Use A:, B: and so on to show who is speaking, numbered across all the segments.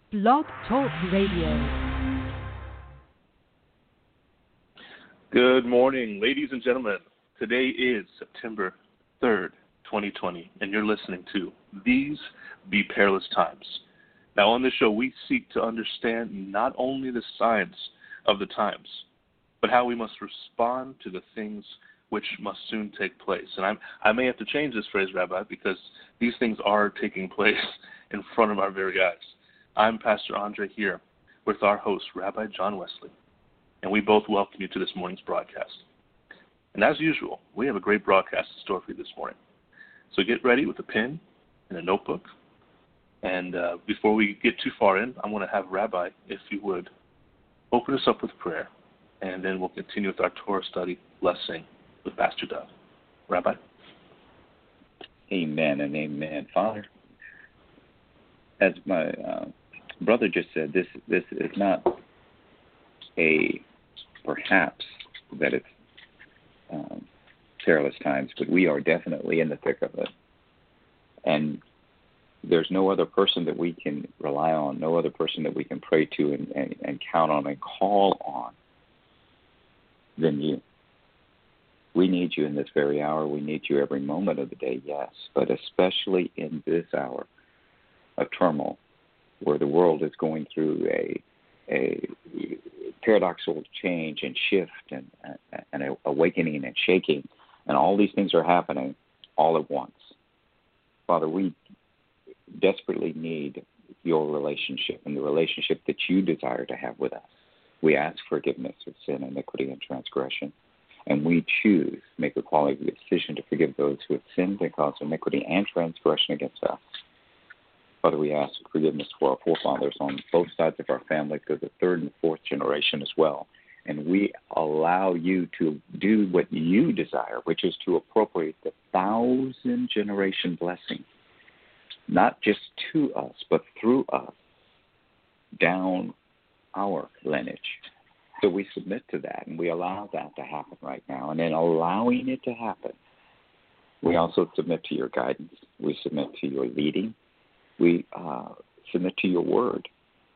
A: Blog Talk Radio.
B: Good morning, ladies and gentlemen. Today is September 3rd, 2020, and you're listening to These Be Perilous Times. Now, on this show, we seek to understand not only the signs of the times, but how we must respond to the things which must soon take place. And I may have to change this phrase, Rabbi, because these things are taking place in front of our very eyes. I'm Pastor Andre here with our host, Rabbi John Wesley, and we both welcome you to this morning's broadcast. And as usual, we have a great broadcast in store for you this morning. So get ready with a pen and a notebook. And before we get too far in, I want to have Rabbi, if you would, open us up with prayer, and then we'll continue with our Torah study blessing with Pastor Doug. Rabbi?
C: Amen and amen. Father, as my brother just said, this is not a perhaps that it's perilous times, but we are definitely in the thick of it. And there's no other person that we can rely on, no other person that we can pray to and count on and call on than you. We need you in this very hour. We need you every moment of the day, yes, but especially in this hour of turmoil where the world is going through a paradoxical change and shift and awakening and shaking, and all these things are happening all at once. Father, we desperately need your relationship and the relationship that you desire to have with us. We ask forgiveness of sin, iniquity, and transgression, and we choose, make a quality decision to forgive those who have sinned and caused iniquity and transgression against us. Father, we ask forgiveness for our forefathers on both sides of our family, to the third and fourth generation as well. And we allow you to do what you desire, which is to appropriate the 1,000-generation blessing, not just to us, but through us, down our lineage. So we submit to that, and we allow that to happen right now. And in allowing it to happen, we also submit to your guidance. We submit to your leading. We submit to your word,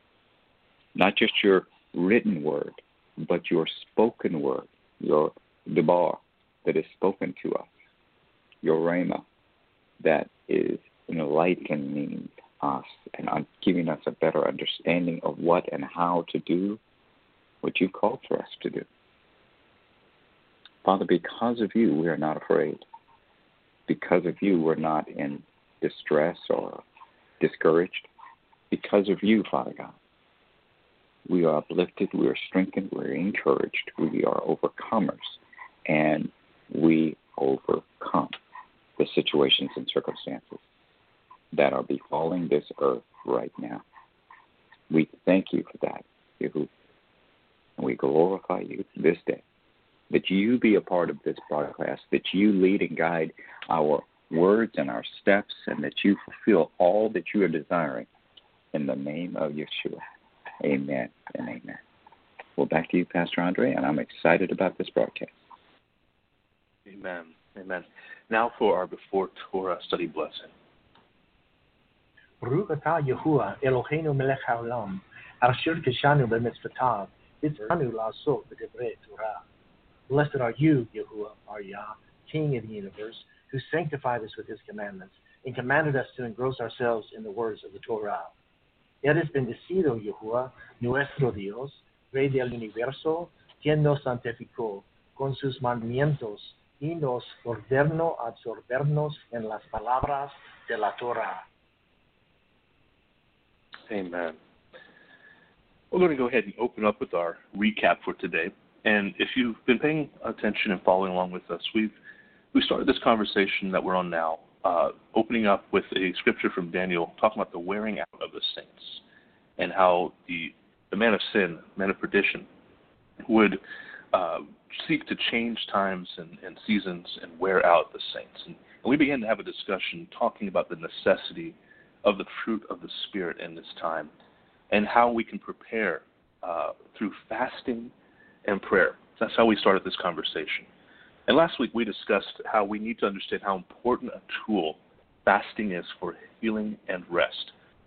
C: not just your written word, but your spoken word, your debar that is spoken to us, your rhema that is enlightening us and giving us a better understanding of what and how to do what you called for us to do. Father, because of you, we are not afraid. Because of you, we're not in distress or discouraged. Because of you, Father God, we are uplifted, we are strengthened, we are encouraged, we are overcomers, and we overcome the situations and circumstances that are befalling this earth right now. We thank you for that, Yehu, and we glorify you this day, that you be a part of this broadcast, that you lead and guide our words and our steps, and that you fulfill all that you are desiring in the name of Yeshua. Amen and amen. Well, back to you, Pastor Andre, and I'm excited about this broadcast.
B: Amen. Amen. Now for our Before Torah study blessing.
D: Baruch atah Yahuwah Eloheinu melech haolam, asher kishanu b'mitzvotav, v'tzivanu la'asot b'divrei Torah. Blessed are you, Yahuwah, our Yah, King of the universe, who sanctified us with his commandments and commanded us to engross ourselves in the words of the Torah. Eres bendecido, Yahuwah, nuestro Dios, Rey del universo, quien nos santificó con sus mandamientos y nos ordenó absorbernos en las palabras de la Torah.
B: Amen. We're going to go ahead and open up with our recap for today. And if you've been paying attention and following along with us, we started this conversation that we're on now, opening up with a scripture from Daniel talking about the wearing out of the saints and how the man of sin, man of perdition, would seek to change times and seasons and wear out the saints. And we began to have a discussion talking about the necessity of the fruit of the Spirit in this time and how we can prepare through fasting and prayer. That's how we started this conversation. And last week we discussed how we need to understand how important a tool fasting is for healing and rest.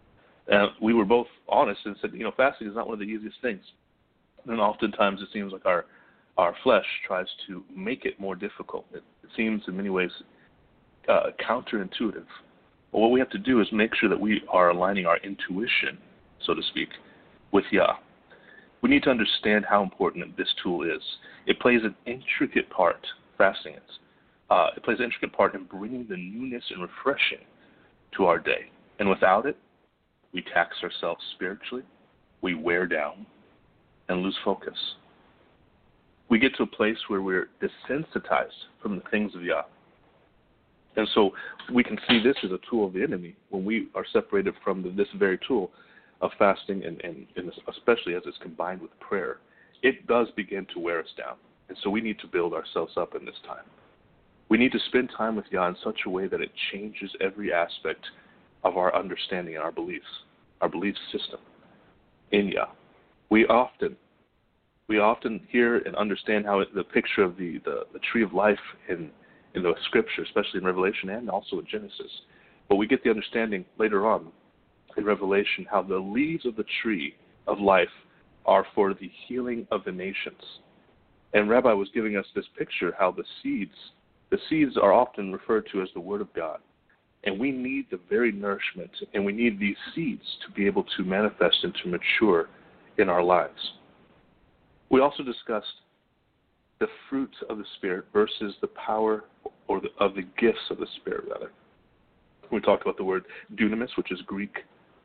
B: We were both honest and said, fasting is not one of the easiest things. And oftentimes it seems like our flesh tries to make it more difficult. It seems in many ways counterintuitive. But what we have to do is make sure that we are aligning our intuition, so to speak, with Yah. We need to understand how important this tool is. It plays an intricate part, fasting is. It plays an intricate part in bringing the newness and refreshing to our day. And without it, we tax ourselves spiritually, we wear down, and lose focus. We get to a place where we're desensitized from the things of Yah. And so we can see this as a tool of the enemy when we are separated from this very tool of fasting, and especially as it's combined with prayer. It does begin to wear us down. And so we need to build ourselves up in this time. We need to spend time with Yah in such a way that it changes every aspect of our understanding and our belief system in Yah. We often hear and understand how the picture of the tree of life in the scripture, especially in Revelation and also in Genesis. But we get the understanding later on in Revelation how the leaves of the tree of life are for the healing of the nations. And Rabbi was giving us this picture how the seeds are often referred to as the Word of God. And we need the very nourishment, and we need these seeds to be able to manifest and to mature in our lives. We also discussed the fruit of the Spirit versus the power of the gifts of the Spirit, rather. We talked about the word dunamis, which is Greek,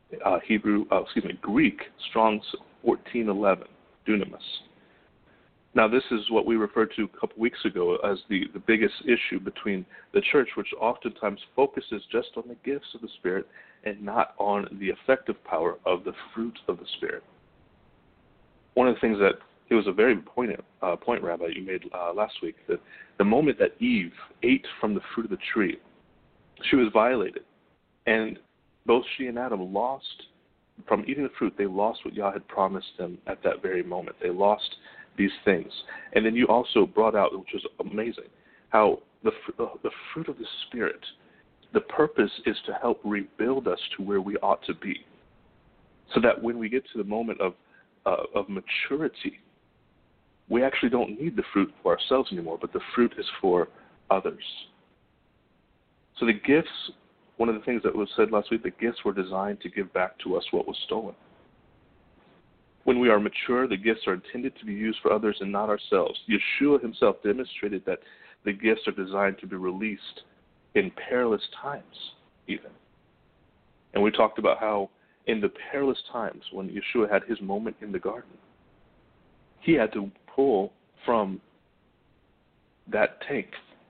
B: Strong's 1411, dunamis. Now, this is what we referred to a couple weeks ago as the biggest issue between the church, which oftentimes focuses just on the gifts of the Spirit and not on the effective power of the fruit of the Spirit. One of the things that it was a very poignant point, Rabbi, you made last week, that the moment that Eve ate from the fruit of the tree, she was violated. And both she and Adam lost, from eating the fruit, they lost what Yah had promised them at that very moment. They lost these things. And then you also brought out, which was amazing, how the fruit of the Spirit, the purpose is to help rebuild us to where we ought to be. So that when we get to the moment of maturity, we actually don't need the fruit for ourselves anymore, but the fruit is for others. So the gifts, one of the things that was said last week, the gifts were designed to give back to us what was stolen. When we are mature, the gifts are intended to be used for others and not ourselves. Yeshua himself demonstrated that the gifts are designed to be released in perilous times, even. And we talked about how in the perilous times, when Yeshua had his moment in the garden, he had to pull from that tank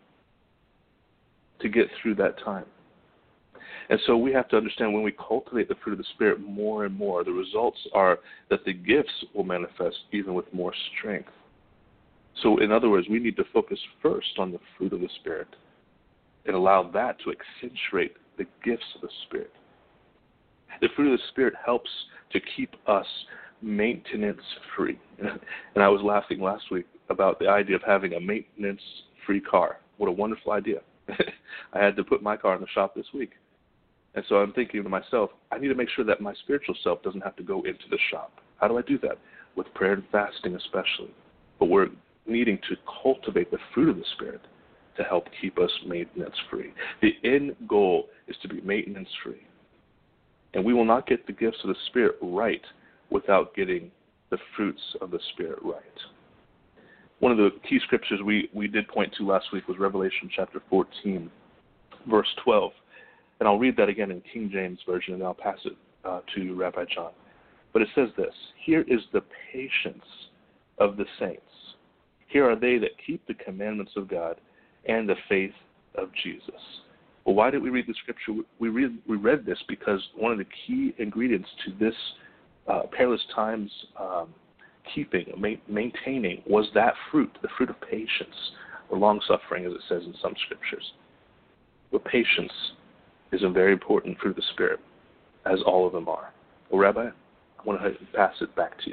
B: to get through that time. And so we have to understand when we cultivate the fruit of the Spirit more and more, the results are that the gifts will manifest even with more strength. So in other words, we need to focus first on the fruit of the Spirit and allow that to accentuate the gifts of the Spirit. The fruit of the Spirit helps to keep us maintenance-free. And I was laughing last week about the idea of having a maintenance-free car. What a wonderful idea. I had to put my car in the shop this week. And so I'm thinking to myself, I need to make sure that my spiritual self doesn't have to go into the shop. How do I do that? With prayer and fasting especially. But we're needing to cultivate the fruit of the Spirit to help keep us maintenance-free. The end goal is to be maintenance-free. And we will not get the gifts of the Spirit right without getting the fruits of the Spirit right. One of the key scriptures we did point to last week was Revelation chapter 14, verse 12. And I'll read that again in King James Version, and I'll pass it to Rabbi John. But it says this: "Here is the patience of the saints. Here are they that keep the commandments of God and the faith of Jesus." Well, why did we read the scripture? We read this because one of the key ingredients to this perilous times maintaining, was that fruit, the fruit of patience, or long-suffering, as it says in some scriptures. But patience is a very important fruit of the Spirit, as all of them are. Well, Rabbi, I want to pass it back to you.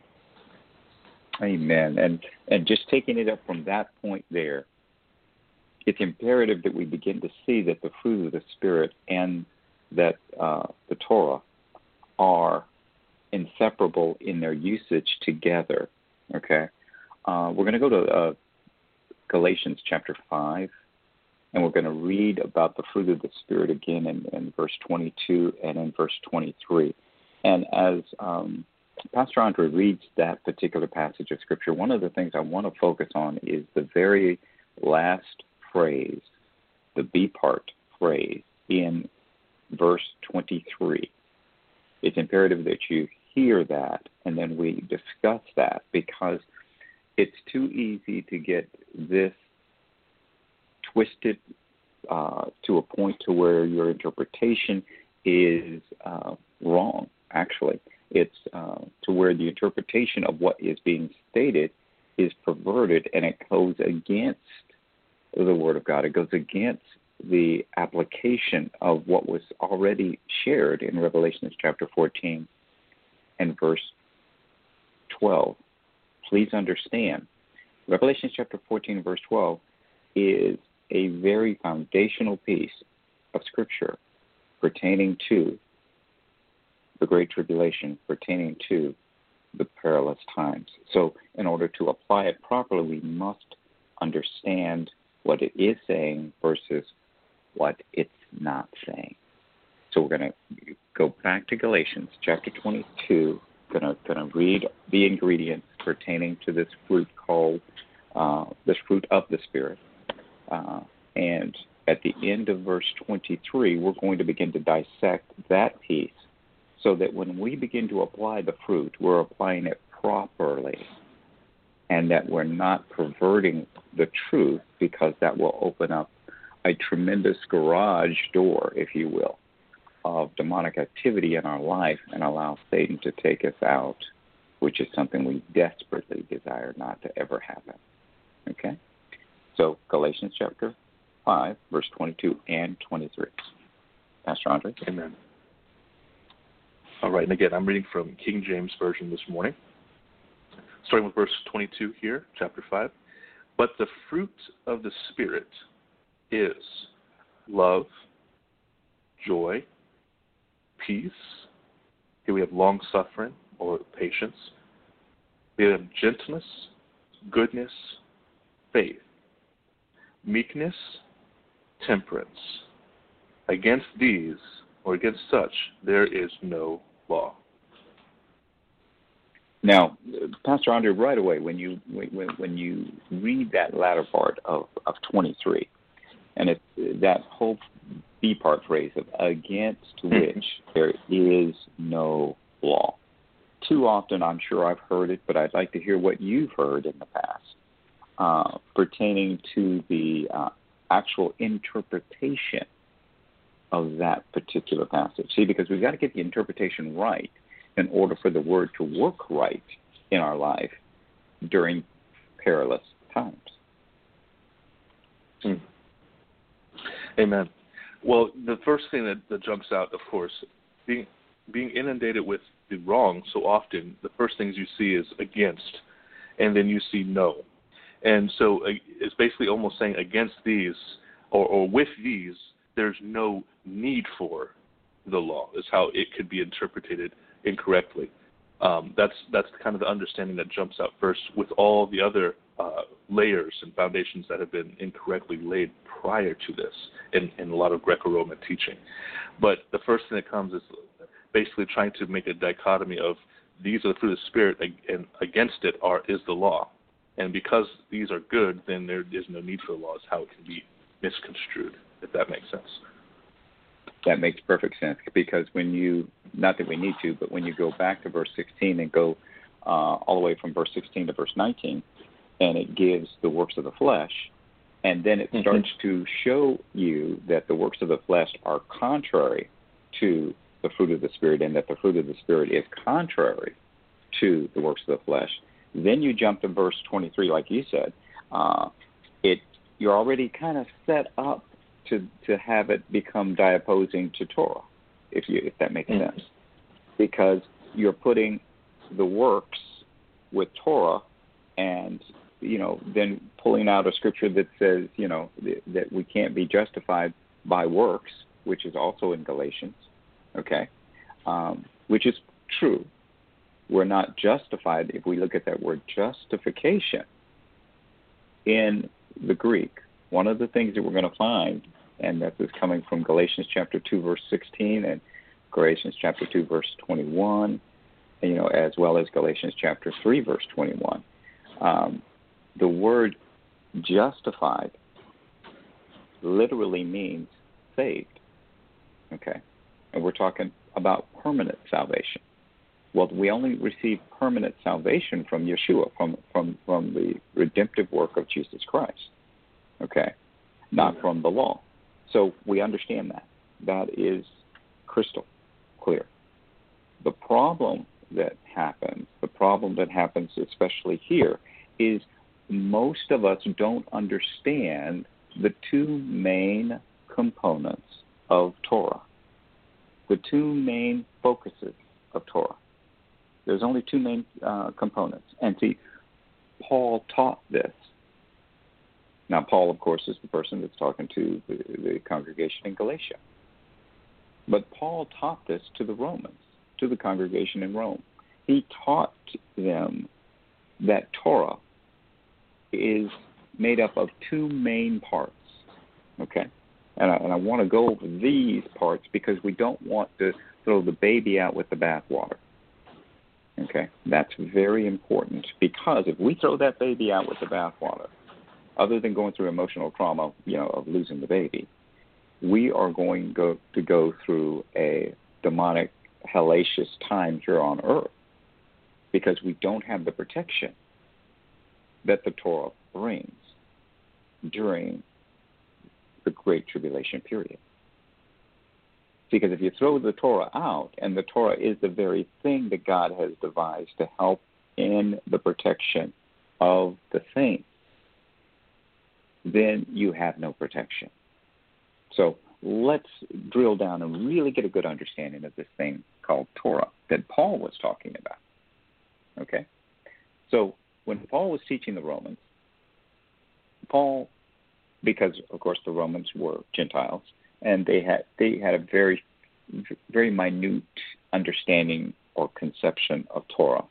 C: Amen. And just taking it up from that point there, it's imperative that we begin to see that the fruit of the Spirit and that the Torah are inseparable in their usage together. Okay, we're going to go to Galatians chapter 5, and we're going to read about the fruit of the Spirit again in verse 22 and in verse 23. And as Pastor Andre reads that particular passage of Scripture, one of the things I want to focus on is the very last phrase, the B part phrase in verse 23. It's imperative that you hear that and then we discuss that, because it's too easy to get this twisted to a point to where your interpretation is wrong, actually. It's to where the interpretation of what is being stated is perverted, and it goes against the Word of God. It goes against the application of what was already shared in Revelation chapter 14 and verse 12. Please understand, Revelation chapter 14 verse 12 is a very foundational piece of Scripture pertaining to the Great Tribulation, pertaining to the perilous times. So in order to apply it properly, we must understand what it is saying versus what it's not saying. So we're going to go back to Galatians chapter 22. Going to read the ingredients pertaining to this fruit called this fruit of the Spirit. And at the end of verse 23, we're going to begin to dissect that piece so that when we begin to apply the fruit, we're applying it properly and that we're not perverting the truth, because that will open up a tremendous garage door, if you will, of demonic activity in our life and allow Satan to take us out, which is something we desperately desire not to ever happen. Okay? So Galatians chapter 5, verse 22 and 23. Pastor Andre?
B: Amen. All right, and again, I'm reading from King James Version this morning, starting with verse 22 here, chapter 5. But the fruit of the Spirit is love, joy, peace. Here we have long-suffering or patience. We have gentleness, goodness, faith, meekness, temperance. Against these, or against such, there is no law.
C: Now, Pastor Andre, right away, when you read that latter part of 23, and it's that whole B part phrase of against which there is no law. Too often, I'm sure I've heard it, but I'd like to hear what you've heard in the past pertaining to the actual interpretation of that particular passage. See, because we've got to get the interpretation right in order for the word to work right in our life during perilous times.
B: Amen. Well, the first thing that jumps out, of course, being inundated with the wrong so often, the first things you see is against, and then you see no. And so it's basically almost saying against these, or with these, there's no need for the law, is how it could be interpreted incorrectly. That's kind of the understanding that jumps out first, with all the other layers and foundations that have been incorrectly laid prior to this in a lot of Greco-Roman teaching. But the first thing that comes is basically trying to make a dichotomy of these are the fruit of the Spirit, and against it is the law. And because these are good, then there is no need for the law, is how it can be misconstrued, if that makes sense.
C: That makes perfect sense, because when you, not that we need to, but when you go back to verse 16 and go all the way from verse 16 to verse 19, and it gives the works of the flesh, and then it starts to show you that the works of the flesh are contrary to the fruit of the Spirit, and that the fruit of the Spirit is contrary to the works of the flesh. Then you jump to verse 23, like you said. You're already kind of set up to have it become diopposing to Torah, if that makes sense, because you're putting the works with Torah, and then pulling out a scripture that says that we can't be justified by works, which is also in Galatians. Okay, which is true. We're not justified if we look at that word justification in the Greek. One of the things that we're going to find, and that is coming from Galatians chapter 2, verse 16, and Galatians chapter 2, verse 21, as well as Galatians chapter 3, verse 21. The word justified literally means saved. Okay? And we're talking about permanent salvation. Well, we only receive permanent salvation from Yeshua, from the redemptive work of Jesus Christ. Okay? Not from the law. So we understand that. That is crystal clear. The problem that happens especially here, is most of us don't understand the two main components of Torah, the two main focuses of Torah. There's only two main components. And see, Paul taught this. Now, Paul, of course, is the person that's talking to the congregation in Galatia. But Paul taught this to the Romans, to the congregation in Rome. He taught them that Torah is made up of two main parts, okay? And I want to go over these parts because we don't want to throw the baby out with the bathwater, okay? That's very important, because if we throw that baby out with the bathwater, other than going through emotional trauma, of losing the baby, we are going to go through a demonic, hellacious time here on earth, because we don't have the protection that the Torah brings during the Great Tribulation period. Because if you throw the Torah out, and the Torah is the very thing that God has devised to help in the protection of the saints, then you have no protection. So let's drill down and really get a good understanding of this thing called Torah that Paul was talking about. Okay? So when Paul was teaching the Romans, Paul, because of course the Romans were Gentiles, and they had a very, very minute understanding or conception of Torah,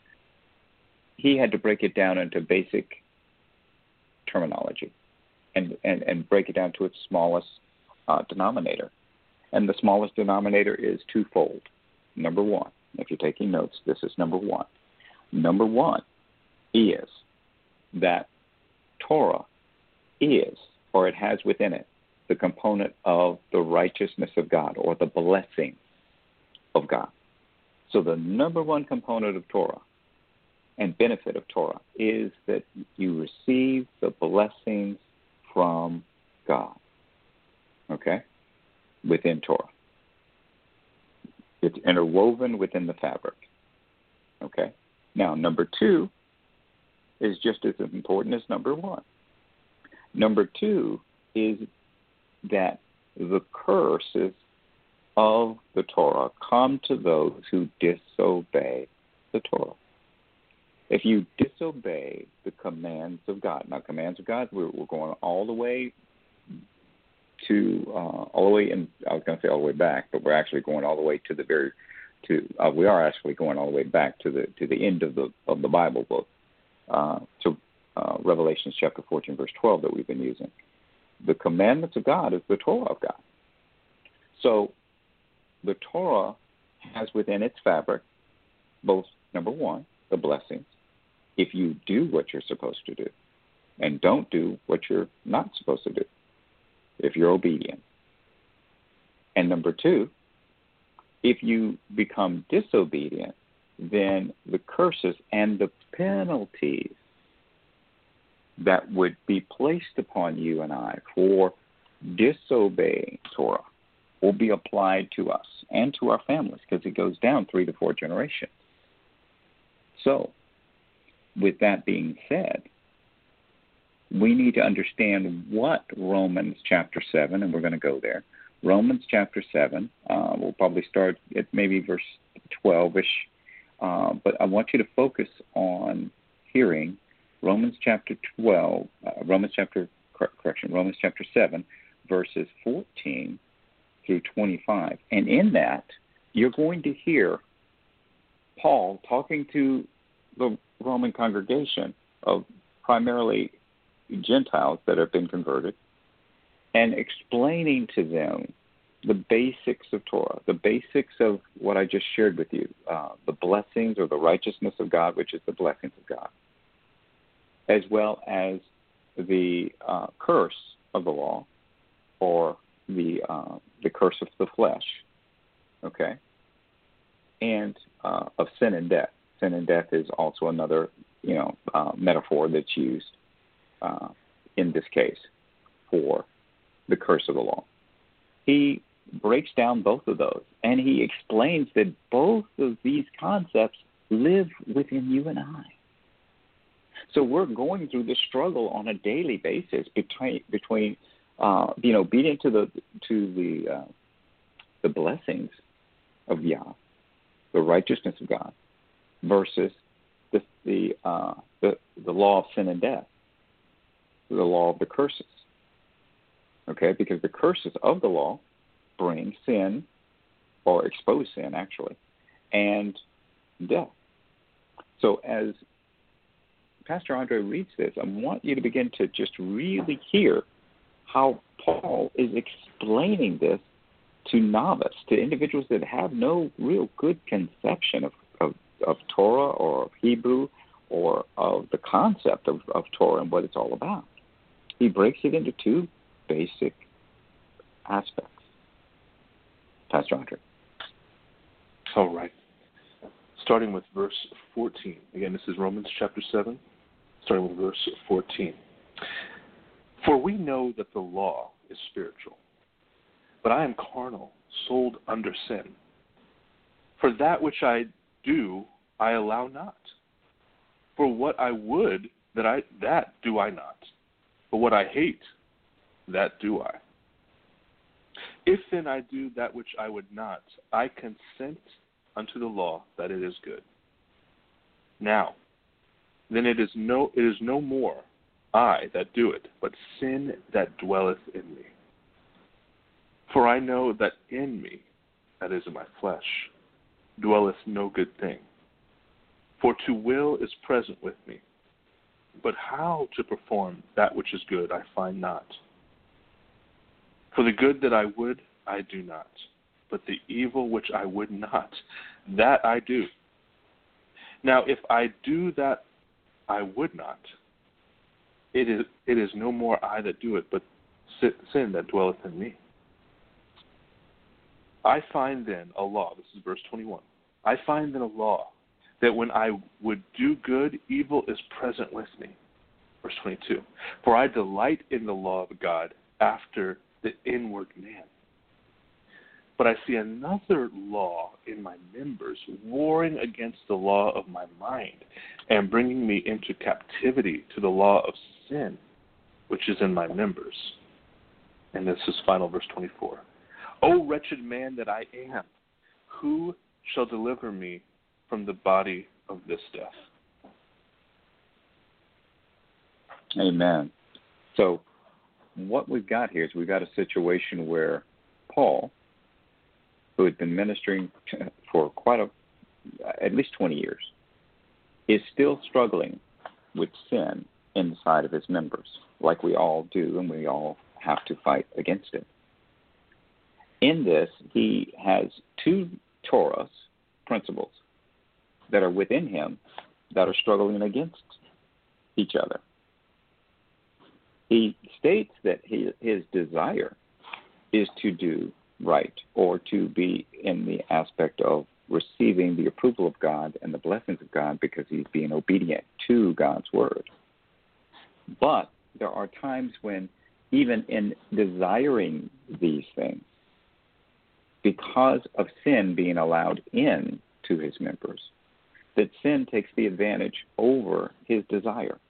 C: he had to break it down into basic terminology and break it down to its smallest denominator. And the smallest denominator is twofold. Number one, if you're taking notes, this is number one. Number one is that Torah is, or it has within it, the component of the righteousness of God, or the blessing of God. So the number one component of Torah and benefit of Torah is that you receive the blessings from God. Okay? Within Torah. It's interwoven within the fabric. Okay? Now, number two is just as important as number one. Number two is that the curses of the Torah come to those who disobey the Torah. If you disobey the commands of God, now commands of God, we're going all the way to in, I was going to say all the way back, but we're actually going all the way to the very we are actually going all the way back to the end of the Bible book, to Revelation chapter 14, verse 12 that we've been using. The commandments of God is the Torah of God. So the Torah has within its fabric both, number one, the blessings, if you do what you're supposed to do, and don't do what you're not supposed to do, if you're obedient. And number two, if you become disobedient, then the curses and the penalties that would be placed upon you and I for disobeying Torah will be applied to us and to our families, because it goes down 3 to 4 generations. So, with that being said, we need to understand what Romans chapter 7, and we're going to go there. Romans chapter 7, we'll probably start at maybe verse 12-ish, but I want you to focus on hearing Romans chapter 7, verses 14 through 25. And in that, you're going to hear Paul talking to the Roman congregation of primarily Gentiles that have been converted and explaining to them the basics of Torah, the basics of what I just shared with you, the blessings or the righteousness of God, which is the blessings of God, as well as the curse of the law or the curse of the flesh, okay, and of sin and death. Sin and death is also another, metaphor that's used in this case for the curse of the law. He breaks down both of those, and he explains that both of these concepts live within you and I. So we're going through this struggle on a daily basis between being obedient to the blessings of Yah, the righteousness of God, versus the law of sin and death, the law of the curses. Okay, because the curses of the law bring sin, or expose sin actually, and death. So as Pastor Andre reads this, I want you to begin to just really hear how Paul is explaining this to novice, to individuals that have no real good conception of Torah or of Hebrew or of the concept of Torah and what it's all about. He breaks it into two basic aspects. Pastor Andre.
B: All right. Starting with verse 14. Again, this is Romans chapter 7, starting with verse 14. For we know that the law is spiritual, but I am carnal, sold under sin. For that which I do, I allow not. For what I would, that do I not. But what I hate, that do I. If then I do that which I would not, I consent unto the law that it is good. Now, then it is no more I that do it, but sin that dwelleth in me. For I know that in me, that is in my flesh, dwelleth no good thing. For to will is present with me, but how to perform that which is good I find not. For the good that I would, I do not, but the evil which I would not, that I do. Now if I do that I would not, it is no more I that do it, but sin that dwelleth in me. I find then a law, this is verse 21, I find then a law, that when I would do good, evil is present with me. Verse 22, for I delight in the law of God after the inward man. But I see another law in my members, warring against the law of my mind, and bringing me into captivity to the law of sin, which is in my members. And this is final verse 24. O wretched man that I am, who shall deliver me from the body of this death?
C: Amen. So what we've got here is we've got a situation where Paul, who had been ministering for at least 20 years, is still struggling with sin inside of his members, like we all do, and we all have to fight against it. In this, he has two Torah principles that are within him that are struggling against each other. He states that his desire is to do right, or to be in the aspect of receiving the approval of God and the blessings of God because he's being obedient to God's word. But there are times when even in desiring these things, because of sin being allowed in to his members, that sin takes the advantage over his desire.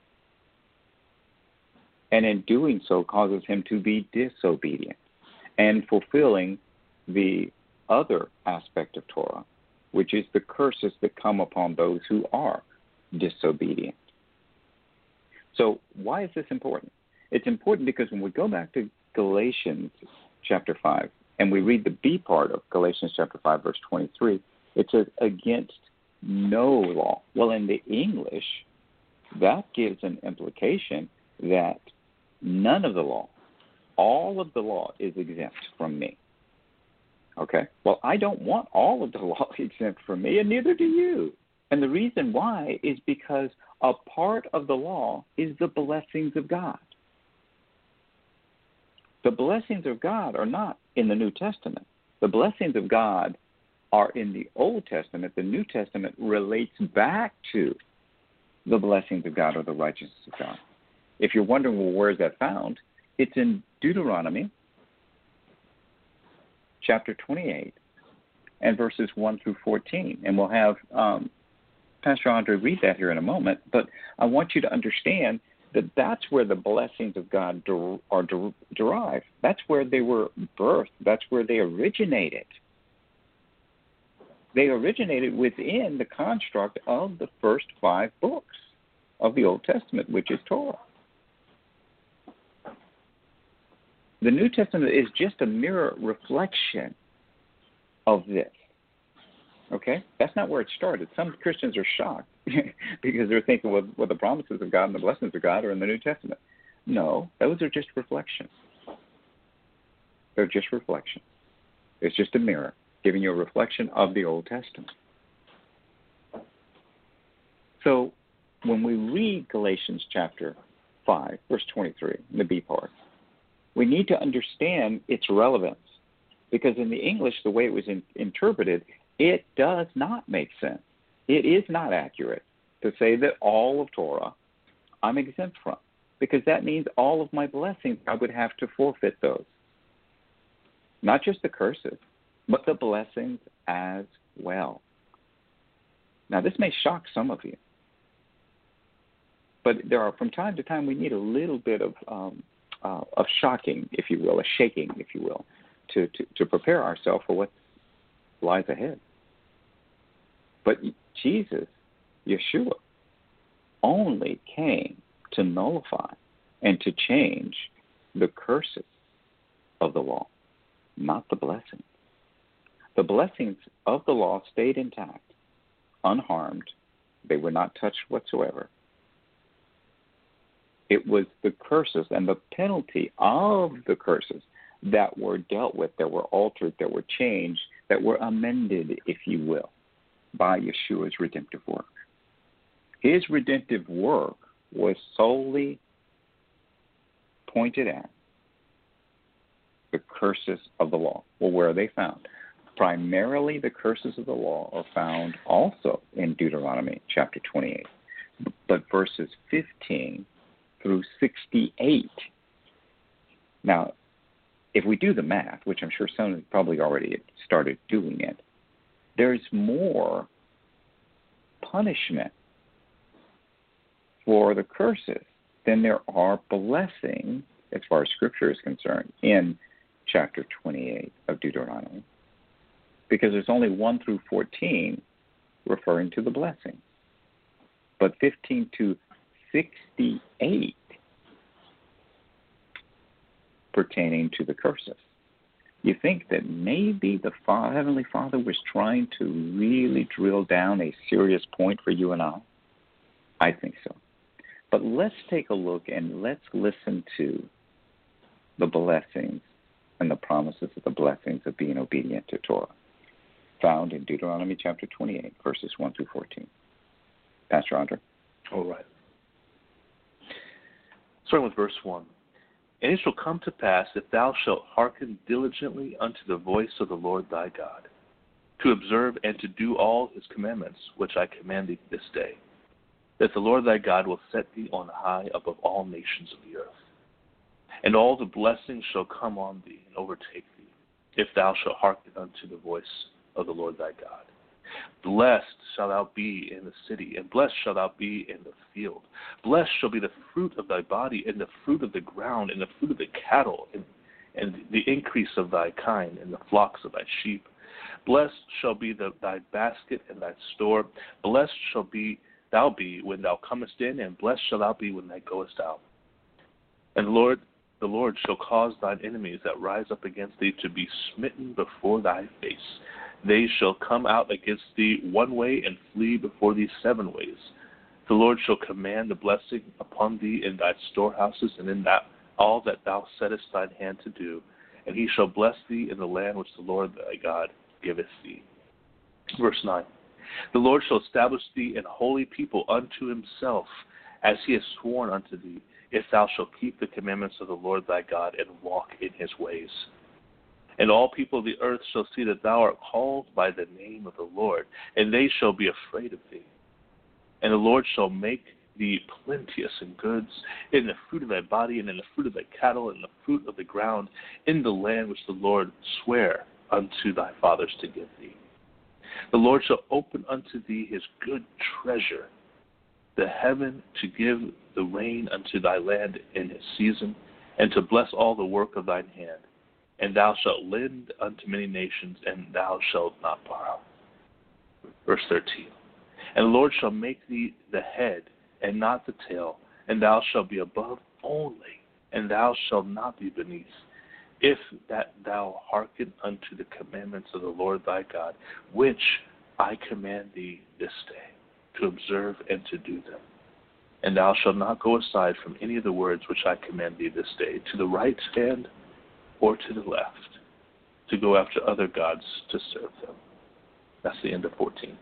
C: And in doing so causes him to be disobedient and fulfilling the other aspect of Torah, which is the curses that come upon those who are disobedient. So why is this important? It's important because when we go back to Galatians chapter 5, and we read the B part of Galatians chapter 5, verse 23, it says, against no law. Well, in the English, that gives an implication that none of the law, all of the law is exempt from me. Okay? Well, I don't want all of the law exempt from me, and neither do you. And the reason why is because a part of the law is the blessings of God. The blessings of God are not in the New Testament. The blessings of God are in the Old Testament. The New Testament relates back to the blessings of God or the righteousness of God. If you're wondering, well, where is that found? It's in Deuteronomy chapter 28 and verses 1 through 14. And we'll have Pastor Andre read that here in a moment. But I want you to understand that that's where the blessings of God are derived. That's where they were birthed. That's where they originated. They originated within the construct of the first 5 books of the Old Testament, which is Torah. The New Testament is just a mirror reflection of this. Okay? That's not where it started. Some Christians are shocked because they're thinking, well, the promises of God and the blessings of God are in the New Testament. No, those are just reflections. They're just reflections. It's just a mirror giving you a reflection of the Old Testament. So when we read Galatians chapter 5, verse 23, the B part, we need to understand its relevance, because in the English, the way it was interpreted, it does not make sense. It is not accurate to say that all of Torah I'm exempt from, because that means all of my blessings, I would have to forfeit those. Not just the curses, but the blessings as well. Now, this may shock some of you, but there are, from time to time, we need a little bit of shocking, if you will, a shaking, if you will, to prepare ourselves for what lies ahead. But Jesus, Yeshua, only came to nullify and to change the curses of the law, not the blessings. The blessings of the law stayed intact, unharmed. They were not touched whatsoever. It was the curses and the penalty of the curses that were dealt with, that were altered, that were changed, that were amended, if you will, by Yeshua's redemptive work. His redemptive work was solely pointed at the curses of the law. Well, where are they found? Primarily, the curses of the law are found also in Deuteronomy chapter 28, but verses 15 through 68. Now, if we do the math, which I'm sure some have probably already started doing it, there's more punishment for the curses than there are blessings, as far as Scripture is concerned, in chapter 28 of Deuteronomy. Because there's only 1 through 14 referring to the blessing, but 15 to 68 pertaining to the curses. You think that maybe the Heavenly Father was trying to really drill down a serious point for you and I? I think so. But let's take a look and let's listen to the blessings and the promises of the blessings of being obedient to Torah, found in Deuteronomy chapter 28, verses 1 through 14. Pastor Andre?
B: All right. Starting with verse 1. And it shall come to pass, if thou shalt hearken diligently unto the voice of the Lord thy God, to observe and to do all his commandments, which I command thee this day, that the Lord thy God will set thee on high above all nations of the earth. And all the blessings shall come on thee and overtake thee, if thou shalt hearken unto the voice of the Lord thy God. Blessed shalt thou be in the city, and blessed shalt thou be in the field. Blessed shall be the fruit of thy body, and the fruit of the ground, and the fruit of the cattle, and the increase of thy kind, and the flocks of thy sheep. Blessed shall be thy basket and thy store. Blessed shall thou be when thou comest in, and blessed shalt thou be when thou goest out. And the Lord shall cause thine enemies that rise up against thee to be smitten before thy face. They shall come out against thee one way and flee before thee 7 ways. The Lord shall command the blessing upon thee in thy storehouses and in that all that thou settest thine hand to do, and he shall bless thee in the land which the Lord thy God giveth thee. Verse 9. The Lord shall establish thee an holy people unto himself, as he has sworn unto thee, if thou shalt keep the commandments of the Lord thy God and walk in his ways. And all people of the earth shall see that thou art called by the name of the Lord, and they shall be afraid of thee. And the Lord shall make thee plenteous in goods, in the fruit of thy body, and in the fruit of thy cattle, and in the fruit of the ground, in the land which the Lord sware unto thy fathers to give thee. The Lord shall open unto thee his good treasure, the heaven, to give the rain unto thy land in his season, and to bless all the work of thine hand. And thou shalt lend unto many nations, and thou shalt not borrow. Verse 13. And the Lord shall make thee the head, and not the tail, and thou shalt be above only, and thou shalt not be beneath, if that thou hearken unto the commandments of the Lord thy God, which I command thee this day, to observe and to do them. And thou shalt not go aside from any of the words which I command thee this day, to the right hand or to the left, to go after other gods to serve them. That's the end of 14.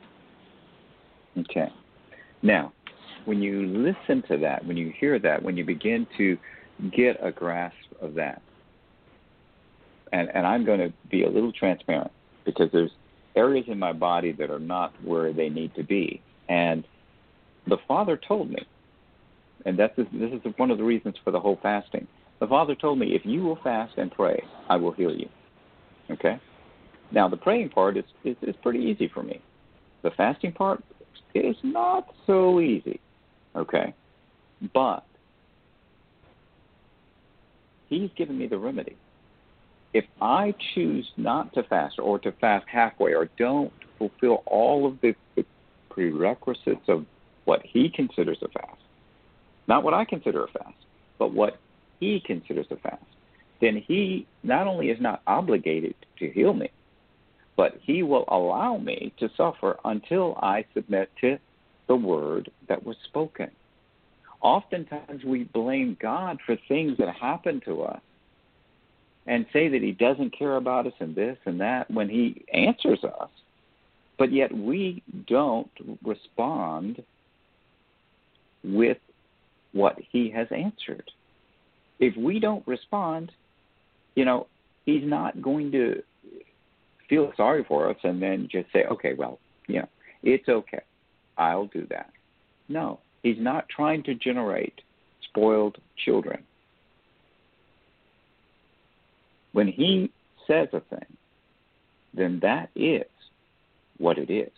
C: Okay. Now, when you listen to that, when you hear that, when you begin to get a grasp of that, and I'm going to be a little transparent because there's areas in my body that are not where they need to be. And the Father told me, and this is one of the reasons for the whole fasting. The Father told me, if you will fast and pray, I will heal you. Okay? Now, the praying part is pretty easy for me. The fasting part is not so easy. Okay? But He's given me the remedy. If I choose not to fast or to fast halfway or don't fulfill all of the prerequisites of what He considers a fast, not what I consider a fast, but what He considers a fast, then He not only is not obligated to heal me, but He will allow me to suffer until I submit to the word that was spoken. Oftentimes we blame God for things that happen to us and say that He doesn't care about us and this and that when He answers us, but yet we don't respond with what He has answered. If we don't respond, He's not going to feel sorry for us and then just say, okay, well, it's okay. I'll do that. No, He's not trying to generate spoiled children. When He says a thing, then that is what it is.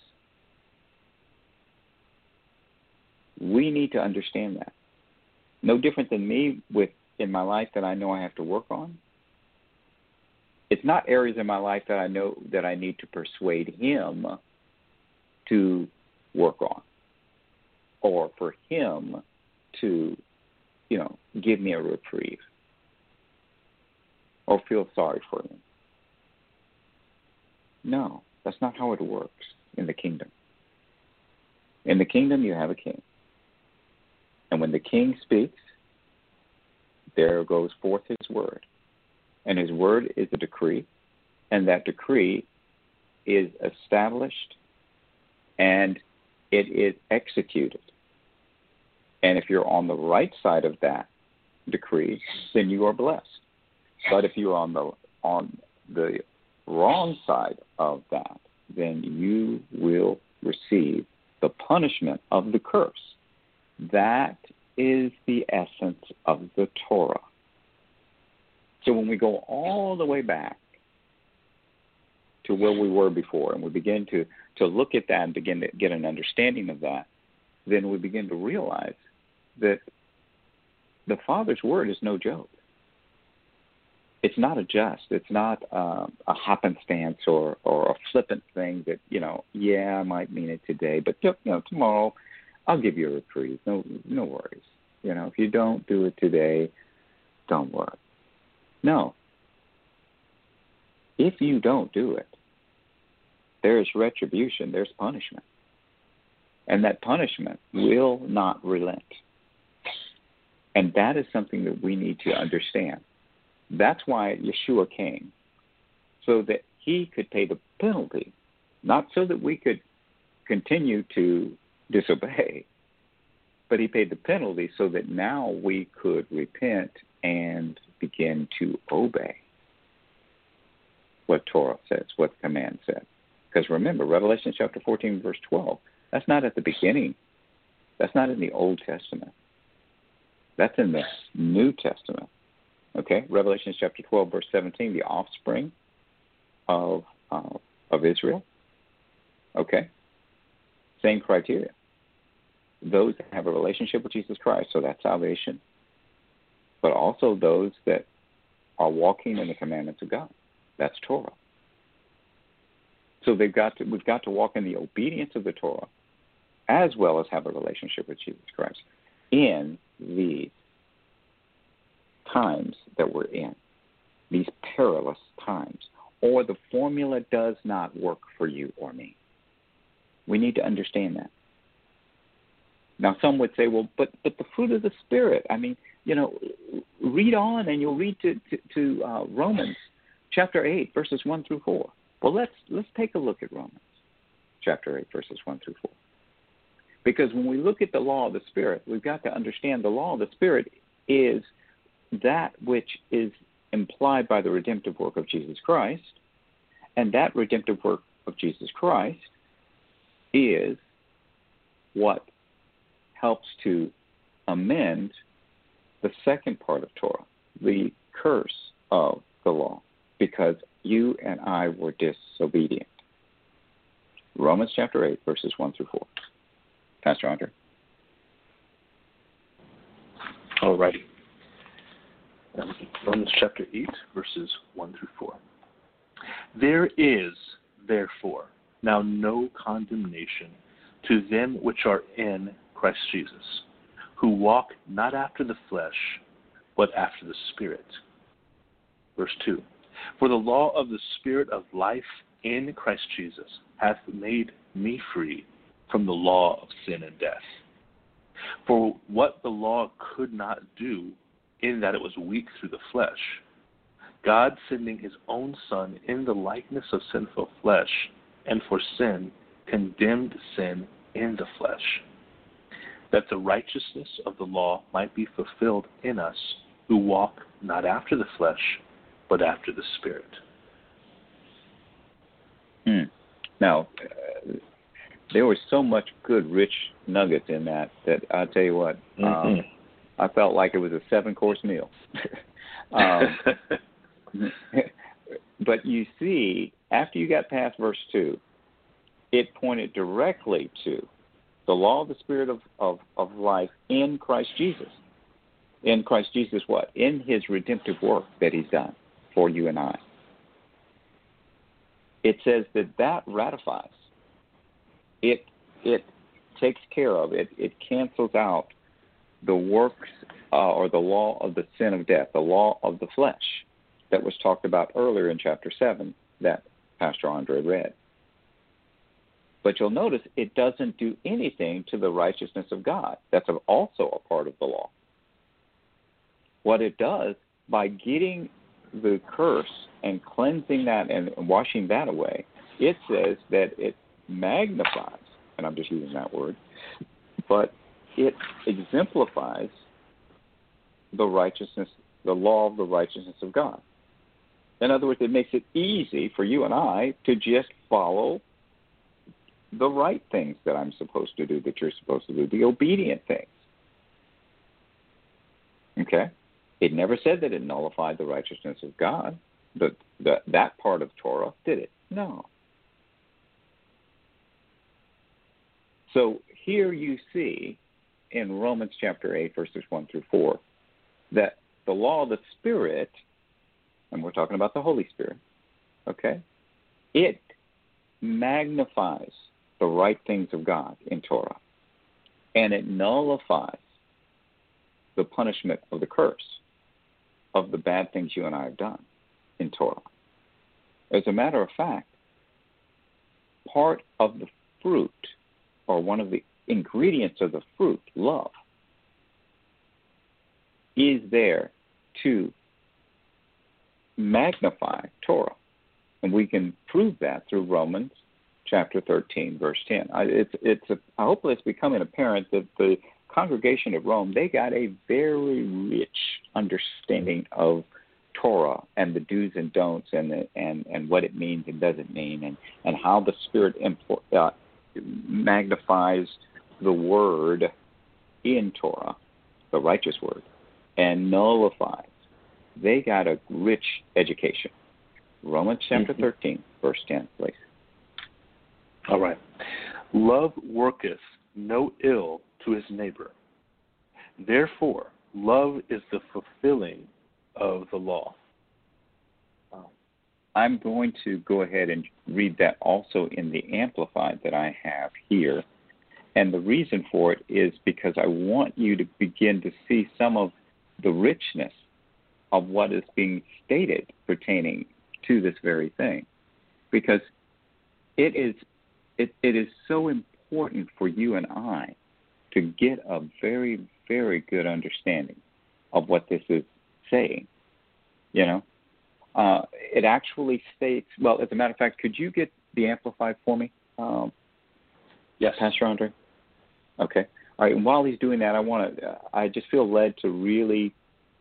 C: We need to understand that. No different than me in my life that I know I have to work on. It's not areas in my life that I know that I need to persuade Him to work on, or for Him to, give me a reprieve or feel sorry for me. No, that's not how it works in the kingdom. In the kingdom, you have a king. And when the king speaks, there goes forth his word. And his word is a decree, and that decree is established and it is executed. And if you're on the right side of that decree, then you are blessed. But if you're on the wrong side of that, then you will receive the punishment of the curse. That is the essence of the Torah. So when we go all the way back to where we were before, and we begin to look at that and begin to get an understanding of that, then we begin to realize that the Father's word is no joke. It's not a jest. It's not a happenstance or a flippant thing that, I might mean it today, but, tomorrow I'll give you a reprieve. No worries. If you don't do it today, don't worry. No. If you don't do it, there is retribution, there's punishment. And that punishment will not relent. And that is something that we need to understand. That's why Yeshua came, so that he could pay the penalty, not so that we could continue to disobey, but he paid the penalty so that now we could repent and begin to obey what Torah says, what the command says. Because remember, Revelation chapter 14, verse 12, that's not at the beginning. That's not in the Old Testament. That's in the New Testament. Okay? Revelation chapter 12, verse 17, the offspring of Israel. Okay? Same criteria. Those that have a relationship with Jesus Christ, so that's salvation. But also those that are walking in the commandments of God. That's Torah. So we've got to walk in the obedience of the Torah as well as have a relationship with Jesus Christ in these times that we're in, these perilous times, or the formula does not work for you or me. We need to understand that. Now, some would say, well, but the fruit of the Spirit, I mean, read on and you'll read to Romans chapter 8, verses 1 through 4. Well, let's take a look at Romans chapter 8, verses 1 through 4. Because when we look at the law of the Spirit, we've got to understand the law of the Spirit is that which is implied by the redemptive work of Jesus Christ, and that redemptive work of Jesus Christ is what helps to amend the second part of Torah, the curse of the law, because you and I were disobedient. Romans chapter 8, verses 1 through 4. Pastor Andre.
B: All righty. Romans chapter 8, verses 1 through 4. There is, therefore, now no condemnation to them which are in Christ Jesus, who walk not after the flesh, but after the Spirit. Verse 2. For the law of the Spirit of life in Christ Jesus hath made me free from the law of sin and death. For what the law could not do, in that it was weak through the flesh, God sending his own Son in the likeness of sinful flesh, and for sin, condemned sin in the flesh, that the righteousness of the law might be fulfilled in us, who walk not after the flesh, but after the Spirit.
C: Now, there was so much good, rich nuggets in that I'll tell you what, I felt like it was a 7-course meal. But you see, after you got past verse 2, it pointed directly to the law of the Spirit of life in Christ Jesus. In Christ Jesus what? In his redemptive work that he's done for you and I. It says that ratifies. It takes care of it. It cancels out the works or the law of the sin of death, the law of the flesh that was talked about earlier in chapter 7 that Pastor Andre read. But you'll notice it doesn't do anything to the righteousness of God. That's also a part of the law. What it does, by getting the curse and cleansing that and washing that away, it says that it magnifies, and I'm just using that word, but it exemplifies the righteousness, the law of the righteousness of God. In other words, it makes it easy for you and I to just follow the right things that I'm supposed to do, that you're supposed to do, the obedient things. Okay? It never said that it nullified the righteousness of God, that part of Torah, did it? No. So here you see in Romans chapter 8, verses 1 through 4, that the law of the Spirit, and we're talking about the Holy Spirit, okay, it magnifies the right things of God in Torah, and it nullifies the punishment of the curse of the bad things you and I have done in Torah. As a matter of fact, part of the fruit, or one of the ingredients of the fruit, love, is there to magnify Torah. And we can prove that through Romans chapter 13, verse 10. Hopefully it's becoming apparent that the congregation of Rome, they got a very rich understanding of Torah and the do's and don'ts and what it means and doesn't mean, and how the Spirit magnifies the word in Torah, the righteous word, and nullifies. They got a rich education. Romans chapter 13, verse 10, please.
B: All right. Love worketh no ill to his neighbor. Therefore, love is the fulfilling of the law.
C: I'm going to go ahead and read that also in the Amplified that I have here. And the reason for it is because I want you to begin to see some of the richness of what is being stated pertaining to this very thing. Because it is so important for you and I to get a very, very good understanding of what this is saying. You know, it actually states, well, as a matter of fact, could you get the Amplified for me?
B: Yes.
C: Pastor Andre? Okay. All right. And while he's doing that, I just feel led to really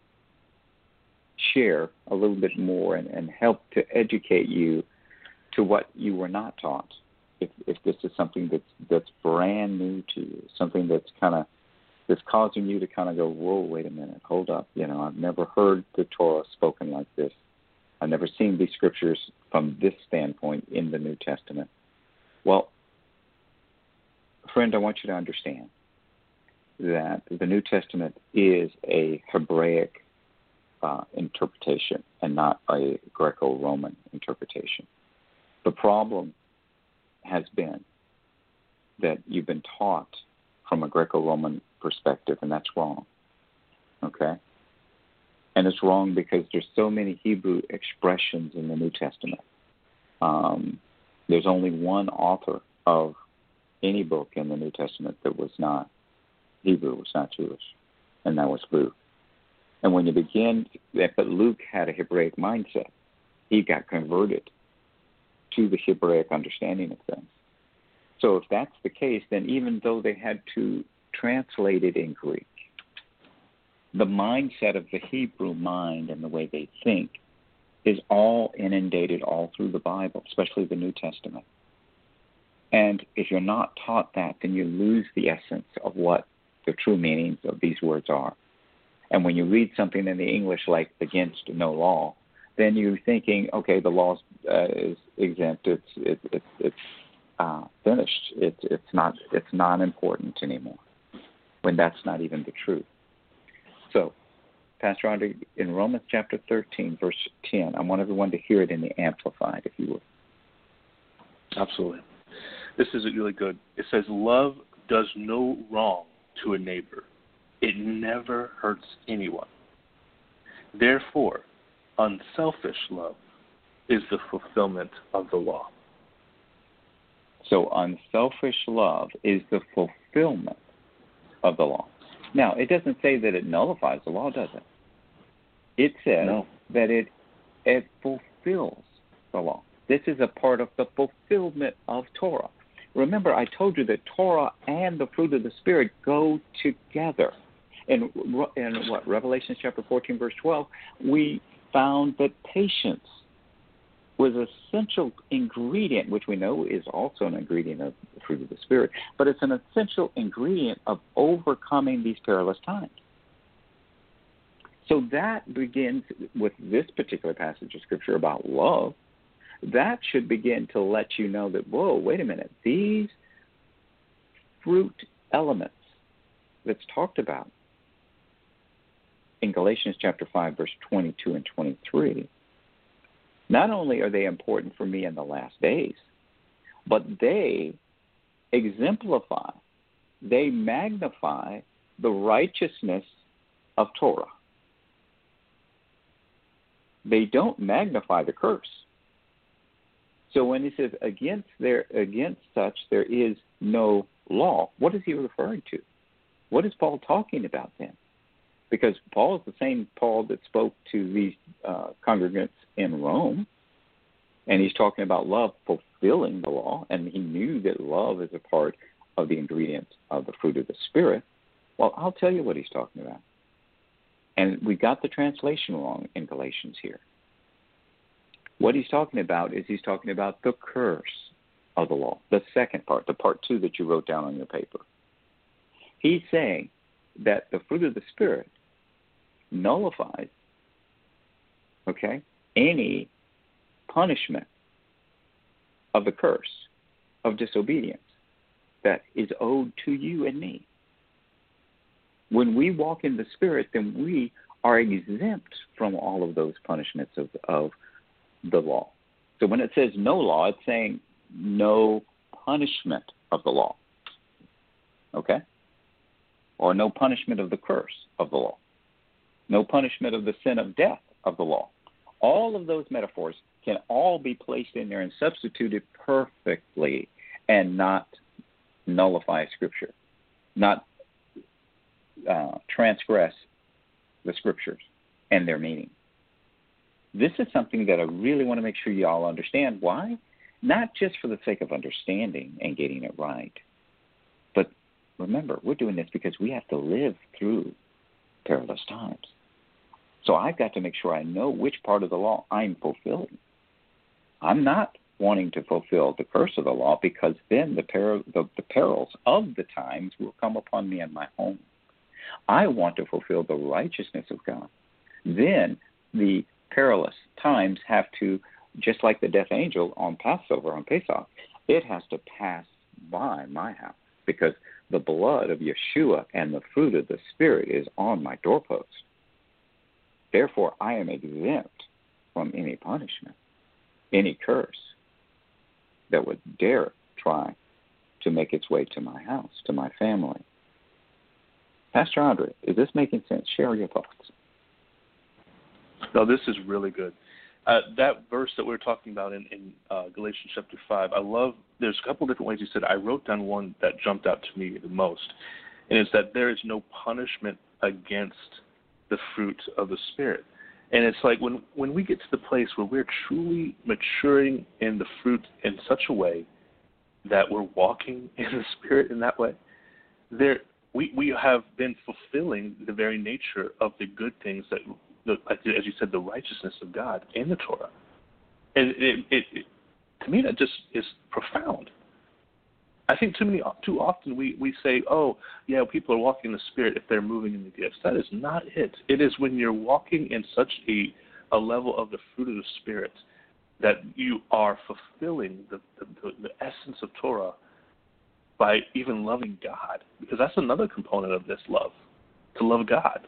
C: share a little bit more and help to educate you to what you were not taught. If this is something that's brand new to you, something that's causing you to kind of go, whoa, wait a minute, hold up. You know, I've never heard the Torah spoken like this. I've never seen these scriptures from this standpoint in the New Testament. Well, friend, I want you to understand that the New Testament is a Hebraic interpretation and not a Greco-Roman interpretation. The problem has been that you've been taught from a Greco-Roman perspective, and that's wrong. Okay? And it's wrong because there's so many Hebrew expressions in the New Testament. There's only one author of any book in the New Testament that was not Hebrew, was not Jewish, and that was Luke. And when you begin, but Luke had a Hebraic mindset. He got converted to the Hebraic understanding of things. So if that's the case, then even though they had to translate it in Greek, the mindset of the Hebrew mind and the way they think is all inundated all through the Bible, especially the New Testament. And if you're not taught that, then you lose the essence of what the true meanings of these words are. And when you read something in the English like against no law, then you're thinking, okay, the law is exempt. It's finished. It's not important anymore. When that's not even the truth. So, Pastor Andre, in Romans chapter 13, verse 10, I want everyone to hear it in the Amplified, if you would.
B: Absolutely. This is really good. It says, love does no wrong to a neighbor. It never hurts anyone. Therefore, unselfish love is the fulfillment of the law.
C: So unselfish love is the fulfillment of the law. Now, it doesn't say that it nullifies the law, does it? It says that it fulfills the law. This is a part of the fulfillment of Torah. Remember, I told you that Torah and the fruit of the Spirit go together. In Revelation chapter 14, verse 12, we found that patience was an essential ingredient, which we know is also an ingredient of the fruit of the Spirit, but it's an essential ingredient of overcoming these perilous times. So that begins with this particular passage of Scripture about love. That should begin to let you know that, whoa, wait a minute, these fruit elements that's talked about in Galatians chapter 5, verse 22 and 23, not only are they important for me in the last days, but they exemplify, they magnify the righteousness of Torah. They don't magnify the curse. So when he says against such there is no law, what is he referring to? What is Paul talking about then? Because Paul is the same Paul that spoke to these congregants in Rome, and he's talking about love fulfilling the law, and he knew that love is a part of the ingredients of the fruit of the Spirit. Well, I'll tell you what he's talking about. And we got the translation wrong in Galatians here. What he's talking about is he's talking about the curse of the law, the second part, the part 2 that you wrote down on your paper. He's saying that the fruit of the Spirit nullifies, any punishment of the curse of disobedience that is owed to you and me. When we walk in the Spirit, then we are exempt from all of those punishments of the law. So when it says no law, it's saying no punishment of the law. Okay? Or no punishment of the curse of the law. No punishment of the sin of death of the law. All of those metaphors can all be placed in there and substituted perfectly and not nullify Scripture, not transgress the Scriptures and their meaning. This is something that I really want to make sure you all understand. Why? Not just for the sake of understanding and getting it right, but remember, we're doing this because we have to live through perilous times. So I've got to make sure I know which part of the law I'm fulfilling. I'm not wanting to fulfill the curse of the law because then the perils of the times will come upon me and my home. I want to fulfill the righteousness of God. Then the perilous times have to, just like the death angel on Passover, on Pesach, it has to pass by my house because the blood of Yeshua and the fruit of the Spirit is on my doorpost. Therefore, I am exempt from any punishment, any curse that would dare try to make its way to my house, to my family. Pastor Andre, is this making sense? Share your thoughts.
B: No, this is really good. That verse that we were talking about in Galatians chapter 5, I love, there's a couple different ways you said it. I wrote down one that jumped out to me the most, and it's that there is no punishment against the fruit of the Spirit. And it's like when we get to the place where we're truly maturing in the fruit in such a way that we're walking in the Spirit in that way, we have been fulfilling the very nature of the good things that, as you said, the righteousness of God in the Torah. And it to me, that just is profound. I think too often we say, oh, yeah, people are walking in the Spirit if they're moving in the gifts. That is not it. It is when you're walking in such a level of the fruit of the Spirit that you are fulfilling the essence of Torah by even loving God. Because that's another component of this love, to love God.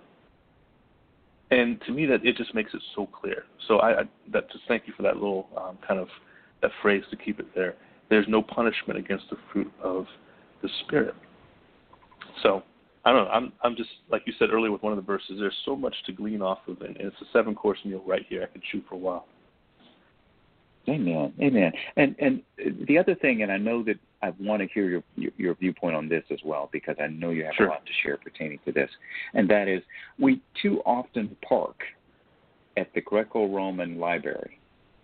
B: And to me, that it just makes it so clear. So just thank you for that little kind of that phrase to keep it there. There's no punishment against the fruit of the Spirit. So I don't know. I'm just, like you said earlier with one of the verses, there's so much to glean off of it. And it's a 7-course meal right here. I could chew for a while.
C: Amen. Amen. And the other thing, and I know that I want to hear your viewpoint on this as well, because I know you have a lot to share pertaining to this, and that is we too often park at the Greco-Roman library,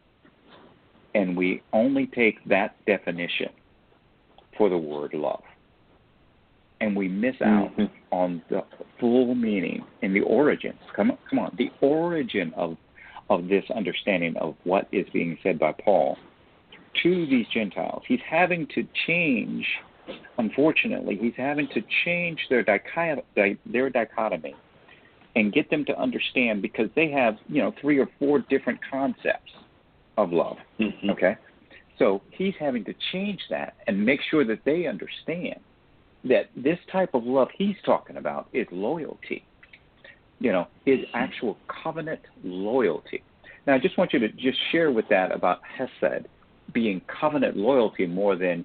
C: and we only take that definition for the word love, and we miss out on the full meaning and the origins. Come on, the origin of this understanding of what is being said by Paul to these Gentiles. He's having to change, unfortunately, their dichotomy and get them to understand, because they have, 3 or 4 different concepts of love. Okay? So he's having to change that and make sure that they understand that this type of love he's talking about is loyalty. Is actual covenant loyalty. Now, I just want you to just share with that about Hesed being covenant loyalty more than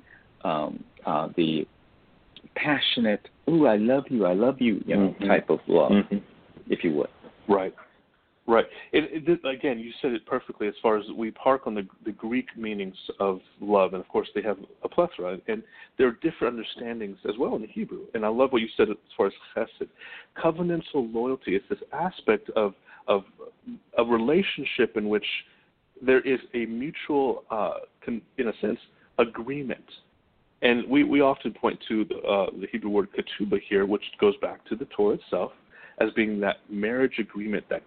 C: the passionate, ooh, I love you, type of love, if you would.
B: Right. Right. Again, you said it perfectly as far as we park on the Greek meanings of love, and of course they have a plethora, and there are different understandings as well in the Hebrew. And I love what you said as far as chesed. Covenantal loyalty is this aspect of a relationship in which there is a mutual, in a sense, agreement. And we often point to the Hebrew word ketubah here, which goes back to the Torah itself, as being that marriage agreement, that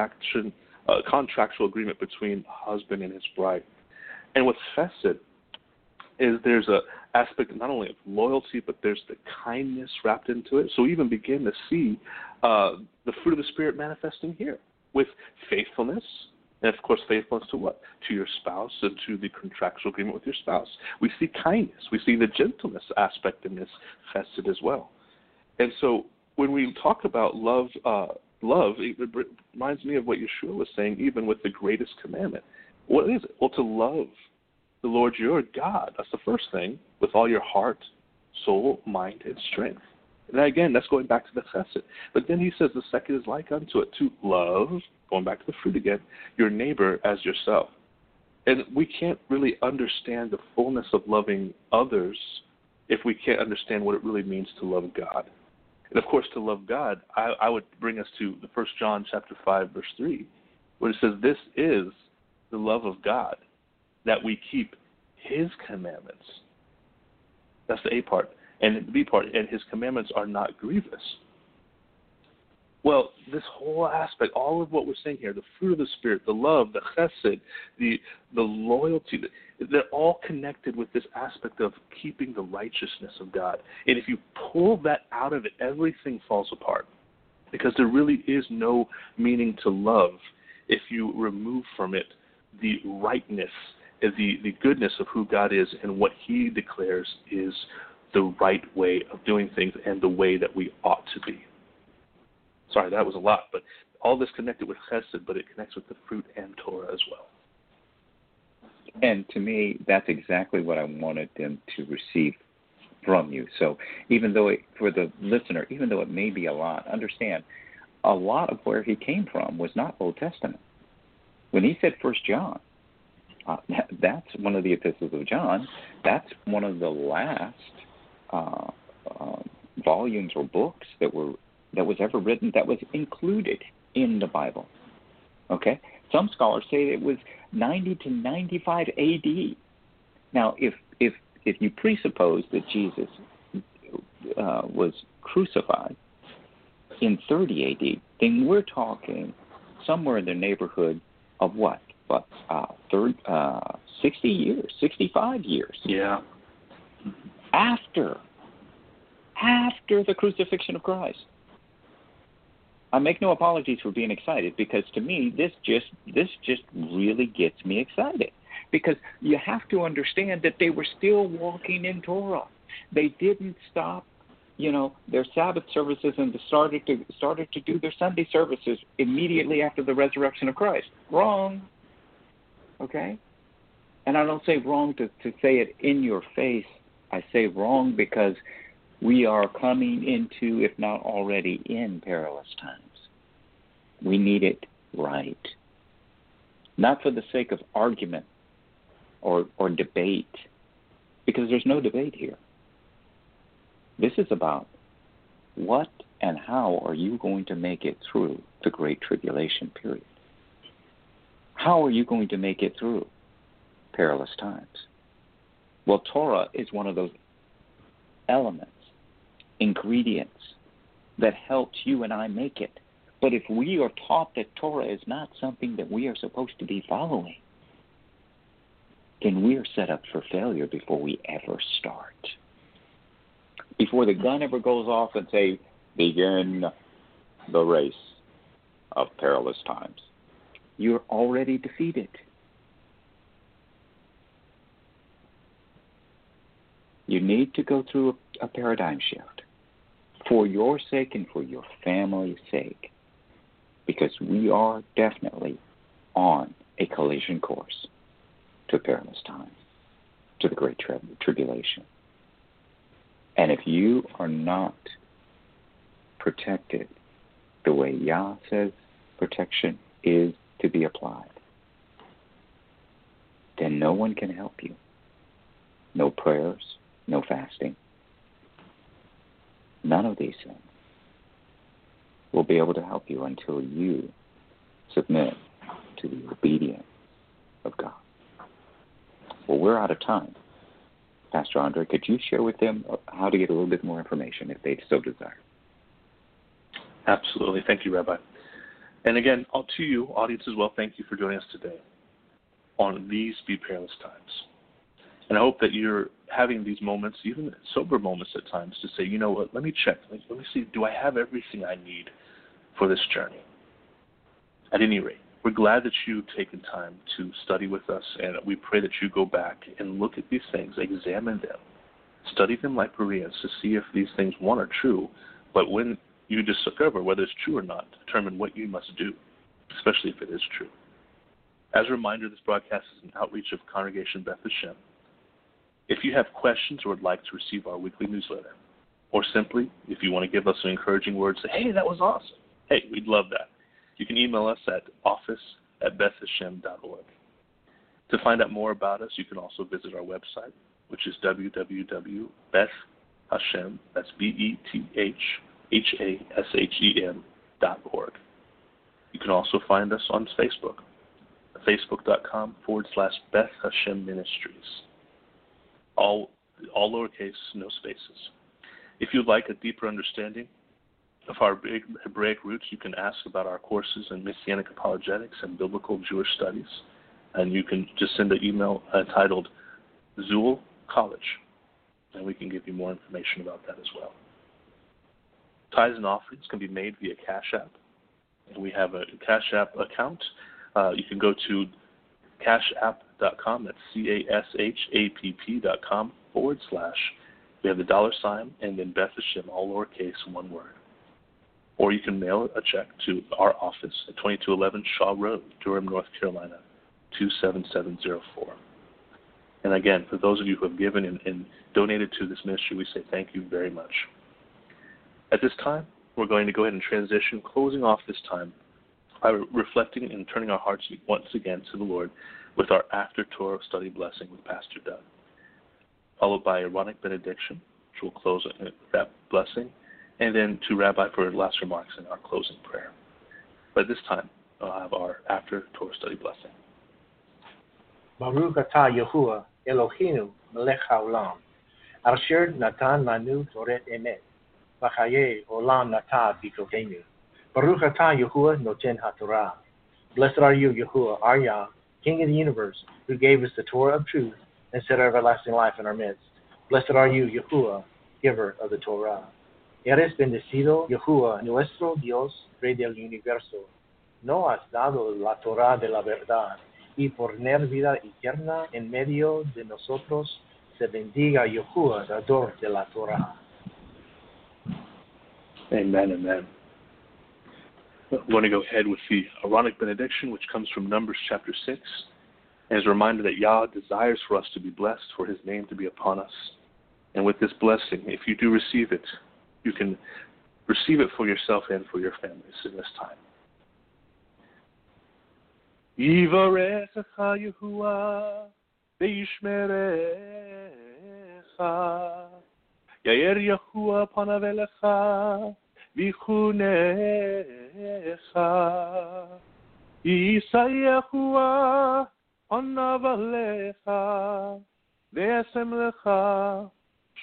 B: contractual agreement between husband and his bride. And with chesed is there's a aspect not only of loyalty, but there's the kindness wrapped into it. So we even begin to see the fruit of the Spirit manifesting here with faithfulness. And, of course, faithfulness to what? To your spouse and to the contractual agreement with your spouse. We see kindness. We see the gentleness aspect in this chesed as well. And so when we talk about love, it reminds me of what Yeshua was saying, even with the greatest commandment. What is it? Well, to love the Lord your God. That's the first thing, with all your heart, soul, mind, and strength. And again, that's going back to the chesed. But then he says the second is like unto it, to love, going back to the fruit again, your neighbor as yourself. And we can't really understand the fullness of loving others if we can't understand what it really means to love God. And, of course, to love God, I would bring us to the 1 John chapter 5, verse 3, where it says, this is the love of God, that we keep his commandments. That's the A part. And the B part, and his commandments are not grievous. Well, this whole aspect, all of what we're saying here, the fruit of the Spirit, the love, the chesed, the loyalty, they're all connected with this aspect of keeping the righteousness of God. And if you pull that out of it, everything falls apart. Because there really is no meaning to love if you remove from it the rightness, the goodness of who God is and what he declares is the right way of doing things and the way that we ought to be. Sorry, that was a lot, but all this connected with chesed, but it connects with the fruit and Torah as well.
C: And to me, that's exactly what I wanted them to receive from you. So even though for the listener, even though it may be a lot, understand, a lot of where he came from was not Old Testament. When he said 1 John, that's one of the epistles of John. That's one of the last volumes or books that was ever written that was included in the Bible. Okay? Some scholars say it was 90 to 95 A.D. Now, if you presuppose that Jesus was crucified in 30 A.D., then we're talking somewhere in the neighborhood of what? 60 years, 65 years.
B: Yeah.
C: After the crucifixion of Christ. I make no apologies for being excited, because to me this just really gets me excited, because you have to understand that they were still walking in Torah. They didn't stop, their Sabbath services and started to do their Sunday services immediately after the resurrection of Christ. Wrong. Okay? And I don't say wrong to say it in your face. I say wrong because we are coming into, if not already in, perilous times. We need it right. Not for the sake of argument or debate, because there's no debate here. This is about what and how are you going to make it through the Great Tribulation period. How are you going to make it through perilous times? Well, Torah is one of those elements, ingredients that helps you and I make it. But if we are taught that Torah is not something that we are supposed to be following, then we are set up for failure before we ever start. Before the gun ever goes off and say, begin the race of perilous times, you're already defeated. You need to go through a paradigm shift for your sake and for your family's sake, because we are definitely on a collision course to perilous times, to the Great Tribulation. And if you are not protected the way Yah says protection is to be applied, then no one can help you. No prayers, no fasting. None of these things will be able to help you until you submit to the obedience of God. Well, we're out of time. Pastor Andre, could you share with them how to get a little bit more information if they so desire?
B: Absolutely. Thank you, Rabbi. And again, to you, audience as well, thank you for joining us today on These Be Perilous Times. And I hope that you're having these moments, even sober moments at times, to say, you know what, let me check. Let me see, do I have everything I need for this journey? At any rate, we're glad that you've taken time to study with us, and we pray that you go back and look at these things, examine them, study them like Bereans to see if these things, one, are true, but when you discover whether it's true or not, determine what you must do, especially if it is true. As a reminder, this broadcast is an outreach of Congregation Beth Hashem. If you have questions or would like to receive our weekly newsletter, or simply, if you want to give us an encouraging word, say, hey, that was awesome. Hey, we'd love that. You can email us at office@bethhashem.org. To find out more about us, you can also visit our website, which is www.bethhashem, that's BETHHASHEM.org. You can also find us on Facebook, facebook.com/Beth Hashem Ministries. All lowercase, no spaces. If you'd like a deeper understanding of our Hebraic roots, you can ask about our courses in Messianic apologetics and biblical Jewish studies. And you can just send an email titled Zul College, and we can give you more information about that as well. Tithes and offerings can be made via Cash App, and we have a Cash App account. You can go to cashapp.com, that's cashapp.com / we have the $, and then Beth Hashem, all lowercase, one word. Or you can mail a check to our office at 2211 Shaw Road, Durham, North Carolina, 27704. And again, for those of you who have given and donated to this ministry, we say thank you very much. At this time, we're going to go ahead and transition, closing off this time by reflecting and turning our hearts once again to the Lord with our After Torah study blessing with Pastor Doug, followed by Aaronic benediction, which will close that blessing, and then to Rabbi for last remarks and our closing prayer. But this time, I'll have our After Torah study blessing.
D: Baruch atah Yahuwah Eloheinu melech haolam, asher natan lanu toret emet, v'chaye olam natan b'koteinu. Baruch atah Yahuwah noten haTorah. Blessed are you, Yahuwah, our Yah, King of the universe, who gave us the Torah of truth and set our everlasting life in our midst. Blessed are you, Yahuwah, giver of the Torah. Eres bendecido, Yahuwah, nuestro Dios, Rey del universo. No has dado la Torah de la verdad, y por tener vida eterna en medio de nosotros, se bendiga Yahuwah, dador de la Torah.
B: Amen, amen. I'm going to go ahead with the Aaronic benediction, which comes from Numbers chapter 6, and is a reminder that Yah desires for us to be blessed, for His name to be upon us. And with this blessing, if you do receive it, you can receive it for yourself and for your families in this time. Yivarechecha Yehuah ve'yishmerecha, Yair Yehuah panav elecha v'chunecha, Yisa Yehuah panav alecha ve'asem lecha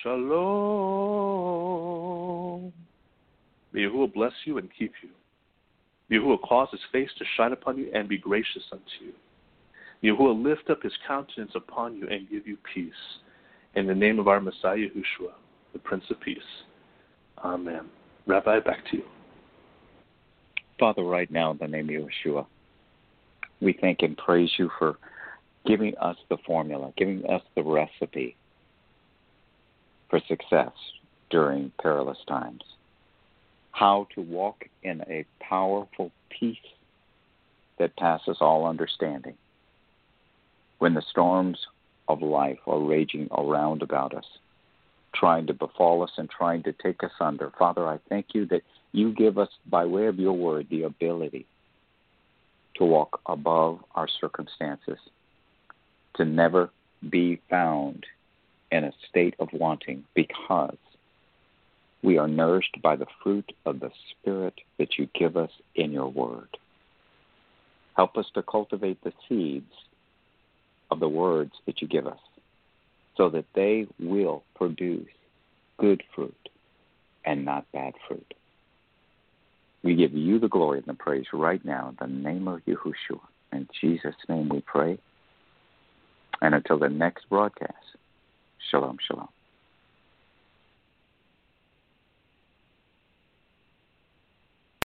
B: shalom. May Yahuwah bless you and keep you. May Yahuwah cause His face to shine upon you and be gracious unto you. May Yahuwah lift up His countenance upon you and give you peace. In the name of our Messiah Yahushua, the Prince of Peace. Amen. Rabbi, back to you.
C: Father, right now in the name of Yeshua, we thank and praise you for giving us the formula, giving us the recipe for success during perilous times. How to walk in a powerful peace that passes all understanding when the storms of life are raging around about us, trying to befall us and trying to take us under. Father, I thank you that you give us, by way of your word, the ability to walk above our circumstances, to never be found in a state of wanting, because we are nourished by the fruit of the Spirit that you give us in your word. Help us to cultivate the seeds of the words that you give us, so that they will produce good fruit and not bad fruit. We give you the glory and the praise right now in the name of Yahushua. In Jesus' name we pray. And until the next broadcast, shalom, shalom.